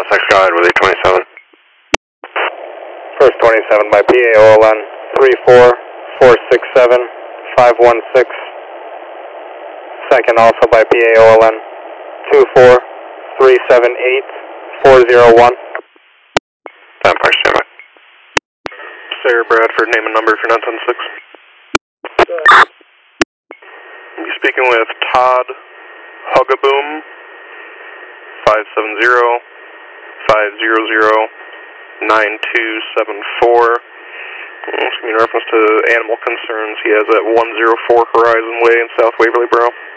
Essex Guide with 827. First 27 by PA OLN 34467-516. Second also by PA OLN 24378-401. Vampire standby. Sarah Bradford, name and number for 976. You're speaking with Todd Hugaboom, 570-500-9274. In reference to animal concerns, he has at 104 Horizon Way in South Waverly Borough.